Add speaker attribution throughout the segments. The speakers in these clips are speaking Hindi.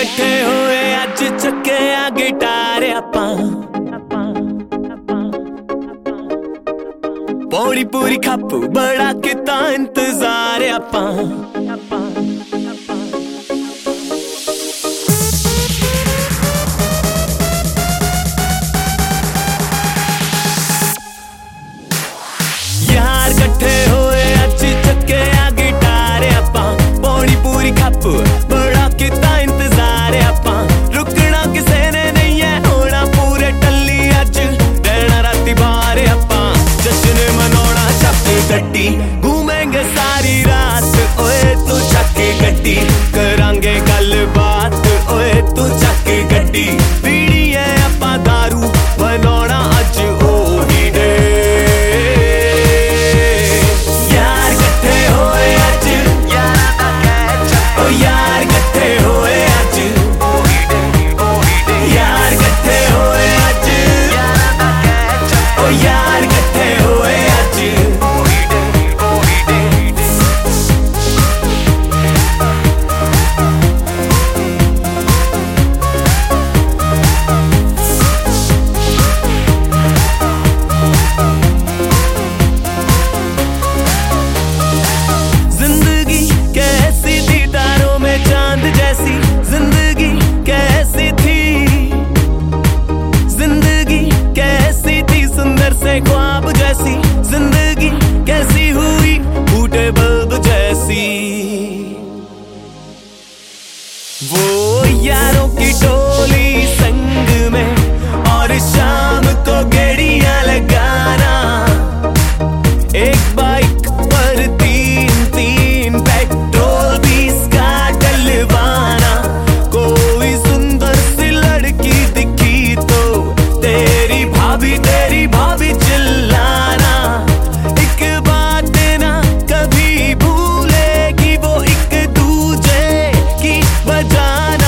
Speaker 1: इकट्ठे होए अज चुके आ गिटार आपां पौड़ी पूरी खप बड़ा किता इंतजार आपां यार इकट्ठे होए अज चुके आ गिटार आपां पौड़ी पूरी खप बड़ा किता इंतजार आपां रुकना किसे ने नहीं है होना पूरे टल्ली अज रहना राती बाहर आपां जश्न मनाउणा चक गड्डी घूमेंगे सारी रात ओए तू चक गड्डी करांगे गलबात ओए तू चक गड्डी पीड़ी है आपां दारू बनाउणा अज ओही डे ख्वाब जैसी जिंदगी कैसी हुई फूटे बल्ब जैसी वो यारों की टोली संग में और शाम को गेड़ियां लगाना एक बाइक पर तीन तीन पेट्रोल 20 का डलवाना कोई सुंदर सी लड़की दिखी तो तेरी भाभी चिल्लाना एक बात ना कभी भूलेगी वो एक दूजे की बजाना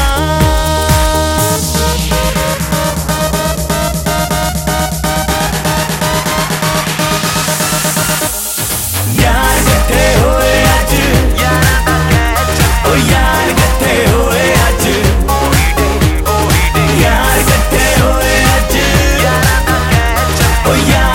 Speaker 1: यार इकट्ठे होए अज ओ यार इकट्ठे होए अज यार इकट्ठे होए अज ओ यार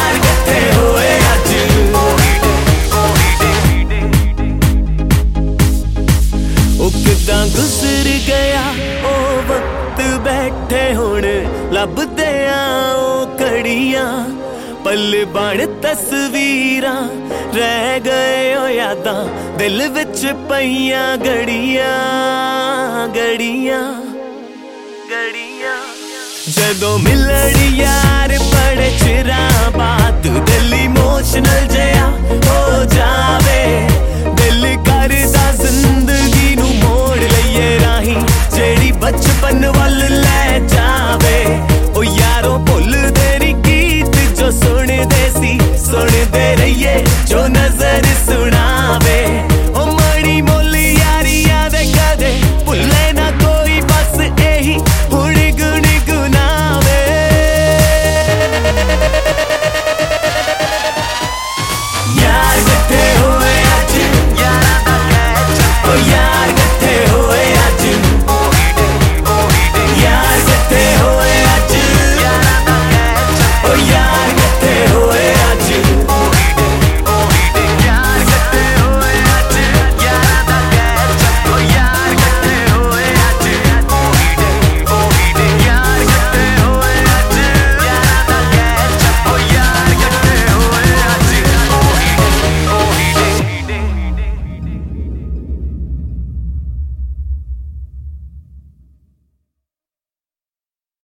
Speaker 1: किदां गुजर गया ओ वक्त बैठे हुण लभदे आ ओ घड़ियां पल बण तस्वीरां रह गए ओ यादां दिल विच पईयां घड़ियां घड़ियां घड़ियां जदों मिलण यार बड़े चिरां बाद